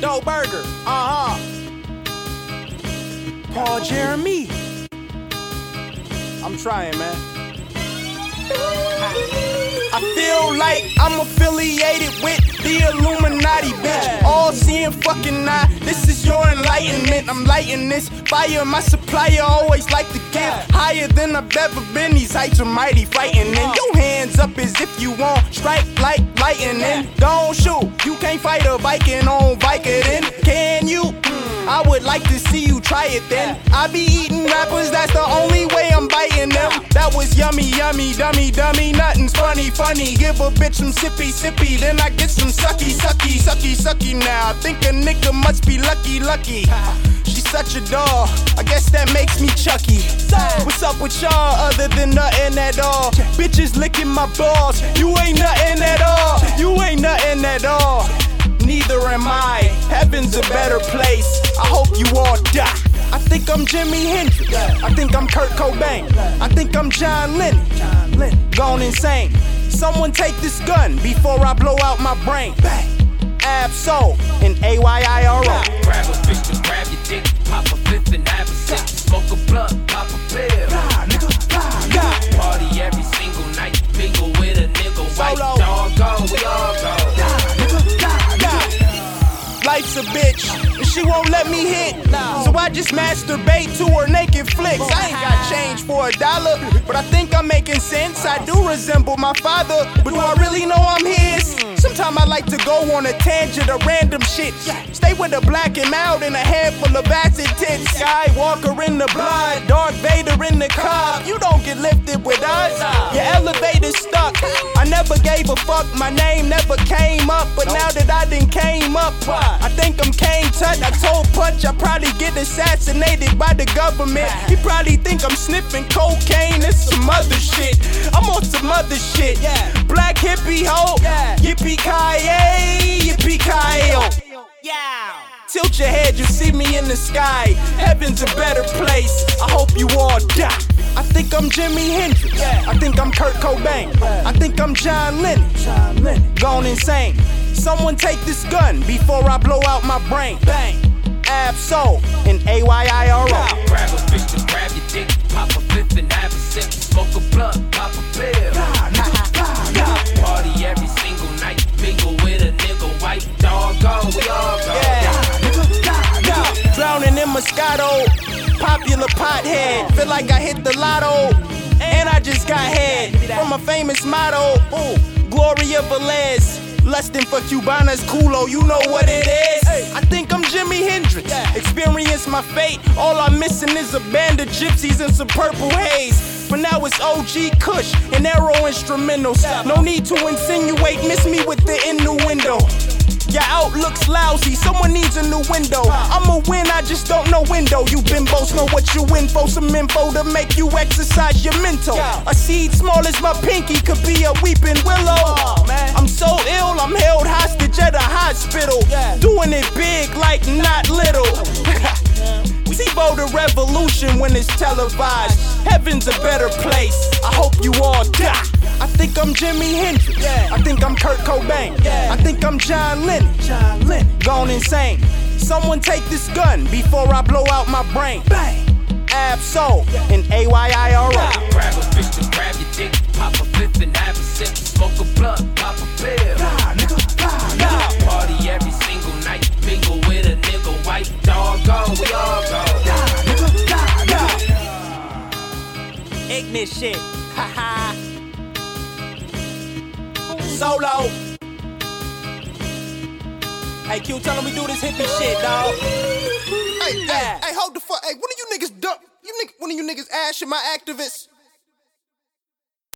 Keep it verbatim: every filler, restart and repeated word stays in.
Dough Burger, uh-huh. Paul Jeremy. I'm trying, man. I feel like I'm affiliated with the Illuminati, bitch. All seeing fucking eye. This is your enlightenment. I'm lighting this fire. My supplier always like to give higher than I've ever been. These heights are mighty frightening. Your hands up as if you want strike like lightning. Don't shoot. You can't fight a Viking on Vicodin. Can you? I would like to see you try it then. I be eating rappers, that's the only way I'm biting them. That was yummy, yummy, dummy, dummy. Nothing's funny, funny. Give a bitch some sippy, sippy. Then I get some sucky, sucky, sucky, sucky now. I think a nigga must be lucky, lucky. She's such a doll, I guess that makes me Chucky. What's up with y'all other than nothing at all? Bitches licking my balls. You ain't nothing at all. You ain't nothing at all. Neither am I. Heaven's a better place. I hope you all die. I think I'm Jimi Hendrix. I think I'm Kurt Cobain. I think I'm John Lennon. Gone insane. Someone take this gun before I blow out my brain. Ab-Soul and A Y I R O. Grab a bitch to grab your dick, pop a fifth and have a sip. Smoke a blunt, pop a pill. Party every single night, bingo with a nigga. White dog go, we all go. Life's a bitch, and she won't let me hit. So I just masturbate to her naked flicks. I ain't got change for a dollar, but I think I'm making sense. I do resemble my father, but do I really know I'm his? Sometimes I like to go on a tangent of random shit. Stay with a black and mild and a handful of acid tits. Skywalker in the blood, Darth Vader in the car. You don't get lifted with us, your elevator's stuck. I never gave a fuck, my name never came up. But now that I done came up, I think I'm Kane Tut. I told Punch I probably get assassinated by the government. He probably think I'm sniffing cocaine and some other shit. I'm on some other shit. Black hippie hoe, yippee-ki-yay, yippee-ki-yo. Tilt your head, you see me in the sky. Heaven's a better place. I hope you all die. I think I'm Jimi Hendrix. I think I'm Kurt Cobain. I think I'm John Lennon. Gone insane. Someone take this gun before I blow out my brain. Bang. Ab-Soul and A Y I R O. Grab a bitch to grab your dick, pop a fifth and have a sip. Smoke a blunt, pop a pill. Party every single night, bingo with a nigga. White dog go, we all go. Drowning in Moscato, popular pothead. Feel like I hit the lotto, and I just got head from a famous motto. Ooh, Gloria Velez. Lustin' for Cubanas Culo, you know what it is. I think I'm Jimi Hendrix. Experience my fate. All I'm missing is a band of gypsies and some purple haze. For now it's O G Kush and Aero instrumentals. No need to insinuate, miss me with the innuendo. Your outlook's lousy, someone needs a new window. I'ma win, I just don't know window. You bimbos know what you in for. Some info to make you exercise your mental. A seed small as my pinky could be a weeping willow. I'm so ill, I'm held hostage at a hospital. Doing it big like not little. TiVo the revolution when it's televised. Heaven's a better place. I hope you all die. I think I'm Jimi Hendrix. I think I'm Kurt Cobain. I think I'm John Lennon. Gone insane. Someone take this gun before I blow out my brain. Bang. Ab-Soul and A Y I R O. Grab a bitch to grab your dick, pop a fifth and have a sip. Smoke a blunt, pop a pill. Party every single night, bingo with a nigga. White dog go, we all go. Ignis shit, haha. Solo. Hey Q, tell him we do this hippie shit, dawg. Hey, hey, hey, hold the fuck. Hey, one of you niggas dump. You niggas, one of you niggas ashing my activists.